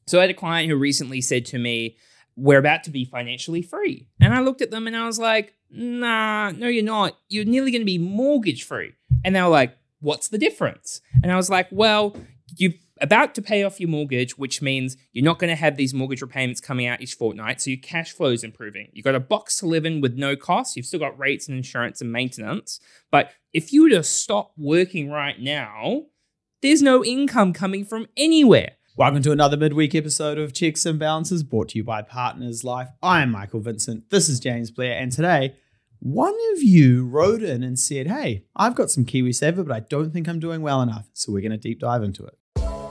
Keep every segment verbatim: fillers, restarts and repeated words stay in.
So I had a client who recently said to me, we're about to be financially free. And I looked at them and I was like, nah, no, you're not. You're nearly going to be mortgage free. And they were like, what's the difference? And I was like, well, you're about to pay off your mortgage, which means you're not going to have these mortgage repayments coming out each fortnight. So your cash flow is improving. You've got a box to live in with no costs. You've still got rates and insurance and maintenance. But if you were to stop working right now, there's no income coming from anywhere. Welcome to another midweek episode of Checks and Balances brought to you by Partners Life. I am Michael Vincent. This is James Blair. And today, one of you wrote in and said, hey, I've got some KiwiSaver, but I don't think I'm doing well enough. So we're going to deep dive into it.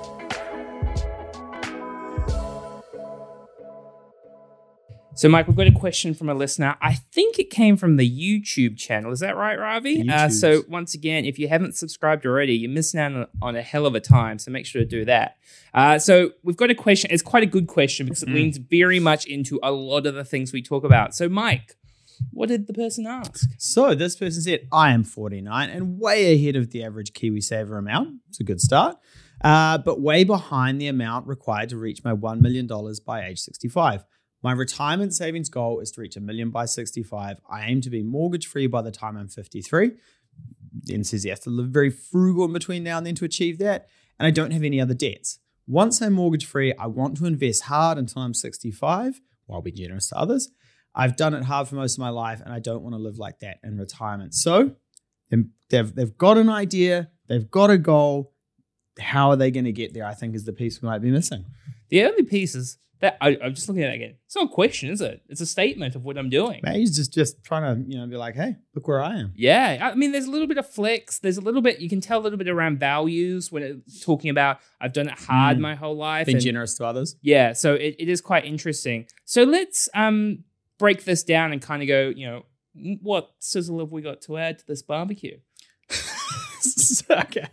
So, Mike, we've got a question from a listener. I think it came from the YouTube channel. Is that right, Ravi? Uh, so, once again, if you haven't subscribed already, you're missing out on, on a hell of a time. So, make sure to do that. Uh, so, we've got a question. It's quite a good question because it mm. leans very much into a lot of the things we talk about. So, Mike, what did the person ask? So, this person said, I am forty-nine and way ahead of the average KiwiSaver amount. It's a good start. Uh, but way behind the amount required to reach my one million dollars by age sixty-five. My retirement savings goal is to reach a million by sixty-five. I aim to be mortgage-free by the time I'm fifty-three. Then says he has to live very frugal in between now and then to achieve that. And I don't have any other debts. Once I'm mortgage-free, I want to invest hard until I'm sixty-five while being generous to others. I've done it hard for most of my life and I don't want to live like that in retirement. So they've, they've got an idea. They've got a goal. How are they going to get there, I think, is the piece we might be missing. The only piece is that I, I'm just looking at it again. It's not a question, is it? It's a statement of what I'm doing. Maybe he's just, just trying to, you know, be like, hey, look where I am. Yeah. I mean, there's a little bit of flex. There's a little bit, you can tell a little bit around values when it's talking about I've done it hard mm. my whole life. Being generous to others. Yeah. So it, it is quite interesting. So let's um break this down and kind of go, you know, what sizzle have we got to add to this barbecue? Okay.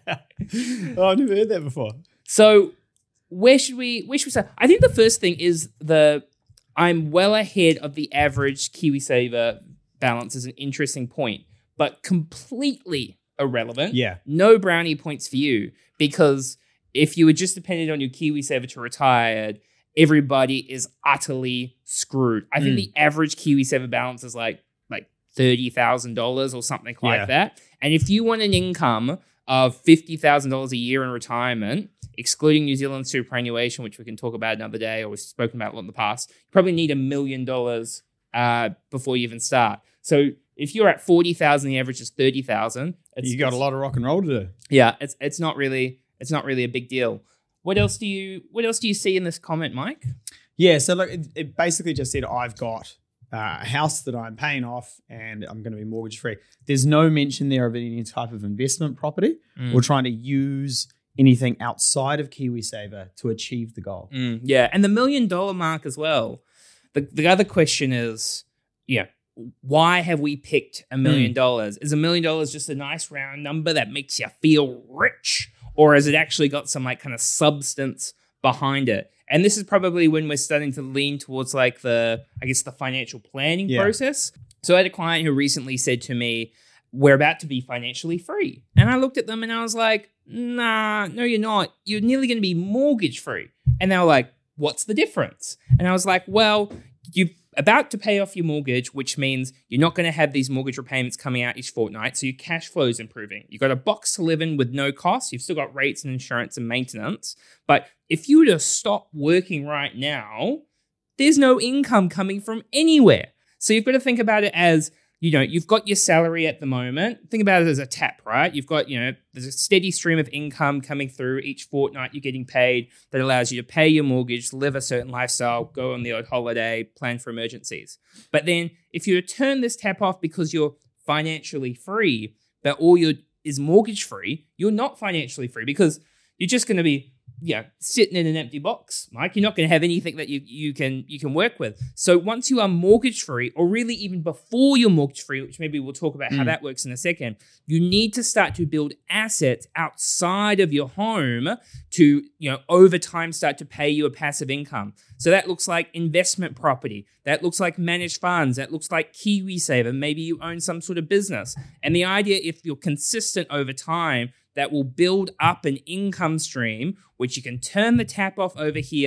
Oh, I've never heard that before. So Where should we where should we start? I think the first thing is the I'm well ahead of the average KiwiSaver balance is an interesting point, but completely irrelevant. Yeah. No brownie points for you because if you were just dependent on your KiwiSaver to retire, everybody is utterly screwed. I think mm. the average KiwiSaver balance is like like thirty thousand dollars or something like yeah. that. And if you want an income of fifty thousand dollars a year in retirement, excluding New Zealand superannuation, which we can talk about another day or we've spoken about a lot in the past, you probably need a million dollars uh, before you even start. So if you're at forty thousand, the average is thirty thousand. You got a lot of rock and roll to do. Yeah, it's it's not really it's not really a big deal. What else do you what else do you see in this comment, Mike? Yeah, so look, it, it basically just said I've got uh, a house that I'm paying off and I'm going to be mortgage free. There's no mention there of any type of investment property mm. or trying to use anything outside of KiwiSaver to achieve the goal. Mm, yeah, and the million dollar mark as well. The the other question is, yeah, why have we picked a million dollars? Is a million dollars just a nice round number that makes you feel rich? Or has it actually got some like kind of substance behind it? And this is probably when we're starting to lean towards like the, I guess, the financial planning yeah. process. So I had a client who recently said to me, we're about to be financially free. And I looked at them and I was like, nah, no, you're not. You're nearly going to be mortgage free. And they were like, what's the difference? And I was like, well, you're about to pay off your mortgage, which means you're not going to have these mortgage repayments coming out each fortnight. So your cash flow is improving. You've got a box to live in with no costs. You've still got rates and insurance and maintenance. But if you were to stop working right now, there's no income coming from anywhere. So you've got to think about it as, you know, you've got your salary at the moment. Think about it as a tap, right? You've got, you know, there's a steady stream of income coming through each fortnight you're getting paid that allows you to pay your mortgage, live a certain lifestyle, go on the odd holiday, plan for emergencies. But then if you turn this tap off because you're financially free, but all you're is mortgage free, you're not financially free because you're just going to be, yeah, sitting in an empty box, Mike. You're not going to have anything that you you can you can work with. So once you are mortgage free, or really even before you're mortgage free, which maybe we'll talk about mm. how that works in a second, you need to start to build assets outside of your home to, you know, over time start to pay you a passive income. So that looks like investment property. That looks like managed funds. That looks like KiwiSaver. Maybe you own some sort of business. And the idea, if you're consistent over time, that will build up an income stream, which you can turn the tap off over here,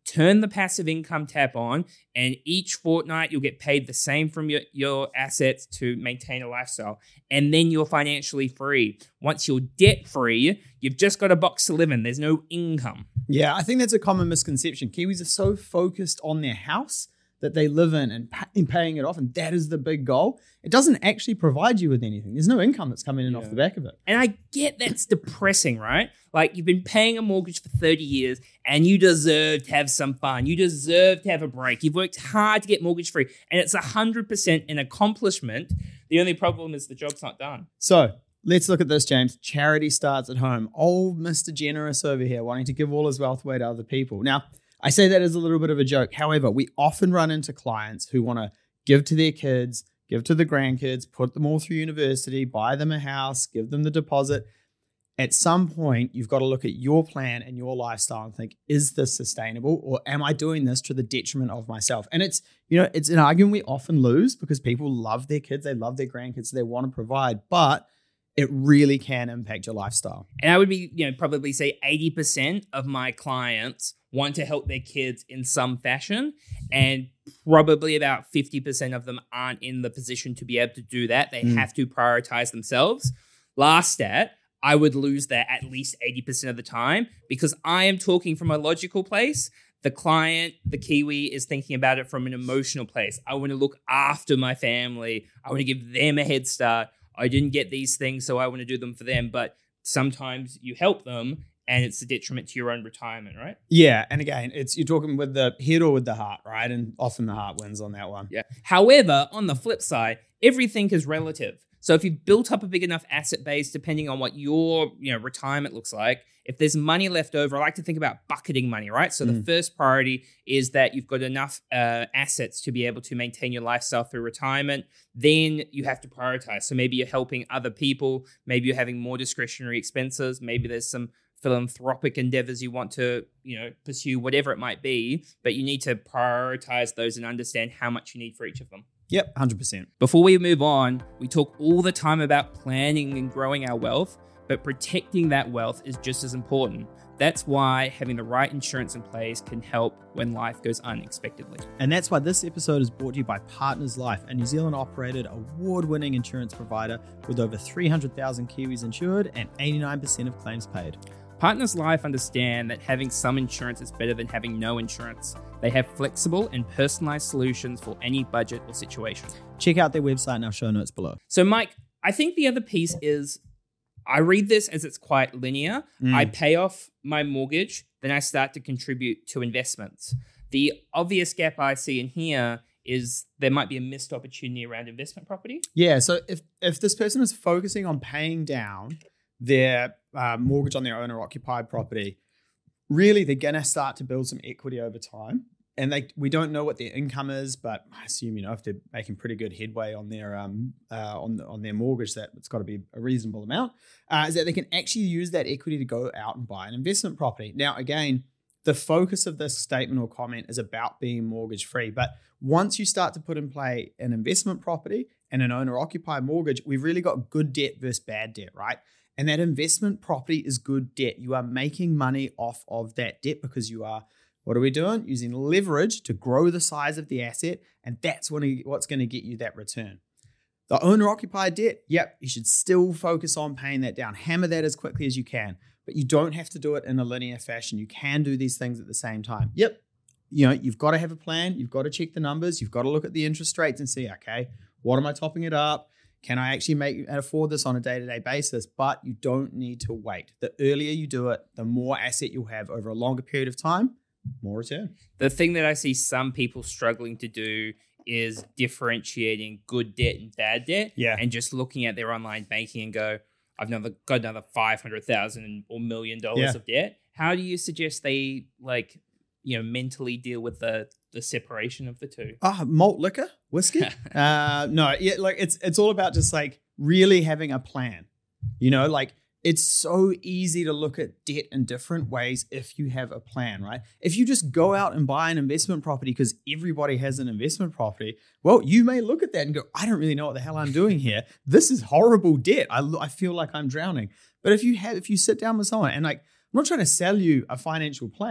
turn the passive income tab on, and each fortnight you'll get paid the same from your, your assets to maintain a lifestyle. And then you're financially free. Once you're debt free, you've just got a box to live in. There's no income. Yeah, I think that's a common misconception. Kiwis are so focused on their house that they live in and pay, paying it off, and that is the big goal. It doesn't actually provide you with anything. There's no income that's coming in yeah. off the back of it. And I get that's depressing, right? Like, you've been paying a mortgage for thirty years and you deserve to have some fun. You deserve to have a break. You've worked hard to get mortgage free, and it's one hundred percent an accomplishment. The only problem is the job's not done. So let's look at this, James. Charity starts at home. Old Mister Generous over here wanting to give all his wealth away to other people. Now, I say that as a little bit of a joke. However, we often run into clients who want to give to their kids, give to the grandkids, put them all through university, buy them a house, give them the deposit. At some point, you've got to look at your plan and your lifestyle and think, is this sustainable, or am I doing this to the detriment of myself? And it's, you know, it's an argument we often lose because people love their kids, they love their grandkids, so they want to provide, but it really can impact your lifestyle. And I would be, you know, probably say eighty percent of my clients want to help their kids in some fashion, and probably about fifty percent of them aren't in the position to be able to do that. They mm. have to prioritize themselves. Last stat, I would lose that at least eighty percent of the time because I am talking from a logical place. The client, the Kiwi, is thinking about it from an emotional place. I want to look after my family. I want to give them a head start. I didn't get these things, so I want to do them for them. But sometimes you help them, and it's a detriment to your own retirement, right? Yeah, and again, it's you're talking with the head or with the heart, right? And often the heart wins on that one. Yeah. However, on the flip side, everything is relative. So if you've built up a big enough asset base, depending on what your, you know, retirement looks like, if there's money left over, I like to think about bucketing money, right? So mm. the first priority is that you've got enough uh, assets to be able to maintain your lifestyle through retirement. Then you have to prioritize. So maybe you're helping other people. Maybe you're having more discretionary expenses. Maybe there's some philanthropic endeavors you want to, you know, pursue, whatever it might be. But you need to prioritize those and understand how much you need for each of them. Yep, one hundred percent. Before we move on, we talk all the time about planning and growing our wealth, but protecting that wealth is just as important. That's why having the right insurance in place can help when life goes unexpectedly. And that's why this episode is brought to you by Partners Life, a New Zealand-operated, award-winning insurance provider with over three hundred thousand Kiwis insured and eighty-nine percent of claims paid. Partners Life understand that having some insurance is better than having no insurance. They have flexible and personalized solutions for any budget or situation. Check out their website in our show notes below. So, Mike, I think the other piece is I read this as it's quite linear. Mm. I pay off my mortgage, then I start to contribute to investments. The obvious gap I see in here is there might be a missed opportunity around investment property. Yeah, so if, if this person is focusing on paying down their uh, mortgage on their owner-occupied property, really they're going to start to build some equity over time. And they we don't know what their income is, but I assume, you know, if they're making pretty good headway on their um uh, on the, on their mortgage, that it's got to be a reasonable amount. Uh, is that they can actually use that equity to go out and buy an investment property. Now, again, the focus of this statement or comment is about being mortgage free. But once you start to put in play an investment property and an owner-occupied mortgage, we've really got good debt versus bad debt, right? And that investment property is good debt. You are making money off of that debt because you are, what are we doing? Using leverage to grow the size of the asset. And that's what, what's going to get you that return. The owner-occupied debt, yep, you should still focus on paying that down. Hammer that as quickly as you can. But you don't have to do it in a linear fashion. You can do these things at the same time. Yep, you know, you've got to have a plan. You've got to check the numbers. You've got to look at the interest rates and see, okay, what am I topping it up? Can I actually make afford this on a day-to-day basis? But you don't need to wait. The earlier you do it, the more asset you'll have over a longer period of time, more return. The thing that I see some people struggling to do is differentiating good debt and bad debt. Yeah. And just looking at their online banking and go, I've another, got another five hundred thousand dollars or million dollars yeah. of debt. How do you suggest they, like, you know, mentally deal with the the separation of the two? Ah, malt liquor, whiskey. uh, no, yeah, like it's it's all about just like really having a plan. You know, like it's so easy to look at debt in different ways if you have a plan, right? If you just go out and buy an investment property because everybody has an investment property, well, you may look at that and go, I don't really know what the hell I'm doing here. This is horrible debt. I, I feel like I'm drowning. But if you have, if you sit down with someone and like, I'm not trying to sell you a financial plan,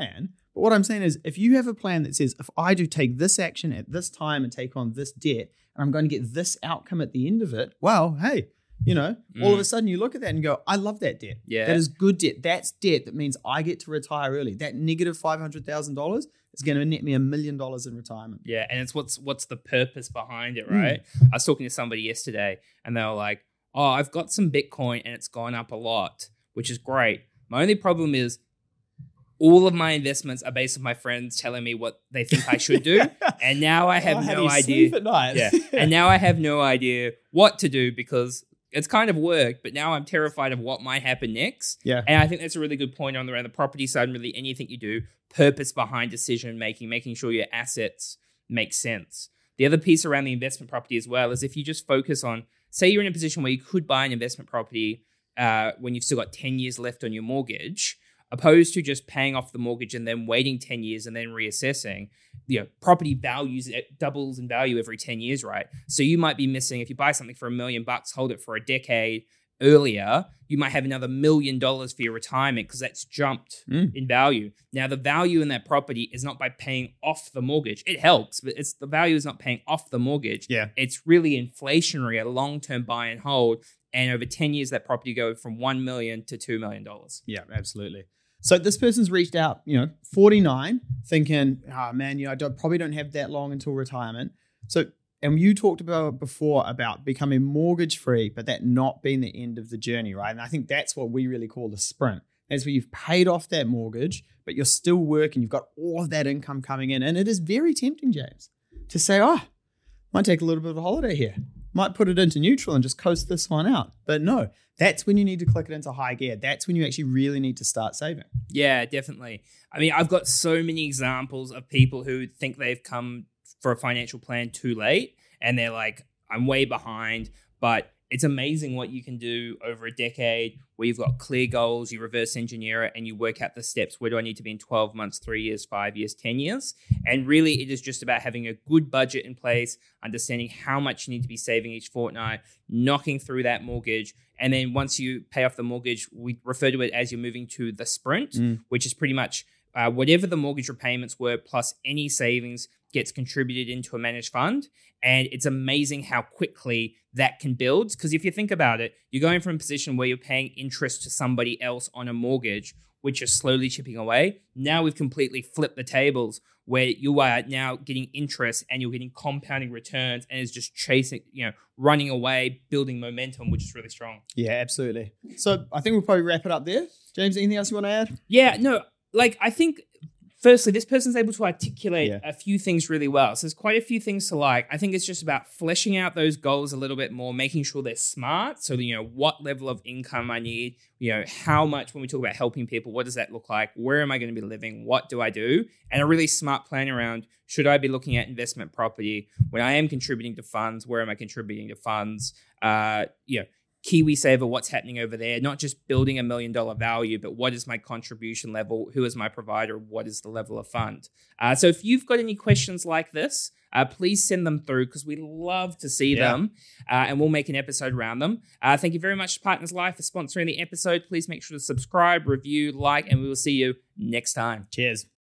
But what I'm saying is, if you have a plan that says, if I do take this action at this time and take on this debt, and I'm going to get this outcome at the end of it, well, hey, you know, mm. all of a sudden you look at that and go, I love that debt. Yeah. That is good debt. That's debt that means I get to retire early. That negative five hundred thousand dollars is going to net me a million dollars in retirement. Yeah, and it's what's what's the purpose behind it, right? Mm. I was talking to somebody yesterday and they were like, oh, I've got some Bitcoin and it's gone up a lot, which is great. My only problem is all of my investments are based on my friends telling me what they think I should do. And now I have oh, no how do you idea. Sleep at night? Yeah. And now I have no idea what to do because it's kind of worked, but now I'm terrified of what might happen next. Yeah. And I think that's a really good point on around the property side and really anything you do, purpose behind decision making, making sure your assets make sense. The other piece around the investment property as well is if you just focus on, say you're in a position where you could buy an investment property uh, when you've still got ten years left on your mortgage, opposed to just paying off the mortgage and then waiting ten years and then reassessing. You know, property values, it doubles in value every ten years, right? So you might be missing, if you buy something for a million bucks, hold it for a decade earlier, you might have another million dollars for your retirement because that's jumped mm. in value. Now, the value in that property is not by paying off the mortgage. It helps, but it's the value is not paying off the mortgage. Yeah. It's really inflationary, a long-term buy and hold. And over ten years, that property go from one million dollars to two million dollars. Yeah, absolutely. So this person's reached out, you know, forty-nine, thinking, oh man, you know, I don't, probably don't have that long until retirement. So, and you talked about before about becoming mortgage free, but that not being the end of the journey, right? And I think that's what we really call the sprint. That's where you've paid off that mortgage, but you're still working. You've got all of that income coming in. And it is very tempting, James, to say, oh, might take a little bit of a holiday here. Might put it into neutral and just coast this one out. But no, that's when you need to click it into high gear. That's when you actually really need to start saving. Yeah, definitely. I mean, I've got so many examples of people who think they've come for a financial plan too late and they're like, I'm way behind, but it's amazing what you can do over a decade where you've got clear goals, you reverse engineer it, and you work out the steps. Where do I need to be in twelve months, three years, five years, ten years? And really, it is just about having a good budget in place, understanding how much you need to be saving each fortnight, knocking through that mortgage. And then once you pay off the mortgage, we refer to it as you're moving to the sprint, mm. which is pretty much uh, whatever the mortgage repayments were plus any savings gets contributed into a managed fund. And it's amazing how quickly that can build. Because if you think about it, you're going from a position where you're paying interest to somebody else on a mortgage, which is slowly chipping away. Now we've completely flipped the tables where you are now getting interest and you're getting compounding returns and it's just chasing, you know, running away, building momentum, which is really strong. Yeah, absolutely. So I think we'll probably wrap it up there. James, anything else you want to add? Yeah, no, like I think... Firstly, this person's able to articulate yeah. a few things really well. So there's quite a few things to like. I think it's just about fleshing out those goals a little bit more, making sure they're smart. So, you know, what level of income I need, you know, how much, when we talk about helping people, what does that look like? Where am I going to be living? What do I do? And a really smart plan around, should I be looking at investment property? When I am contributing to funds, where am I contributing to funds? Uh, you know, KiwiSaver, what's happening over there, not just building a million dollar value, but what is my contribution level? Who is my provider? What is the level of fund? Uh, so if you've got any questions like this, uh, please send them through because we love to see yeah. them uh, and we'll make an episode around them. Uh, thank you very much to Partners Life for sponsoring the episode. Please make sure to subscribe, review, like, and we will see you next time. Cheers.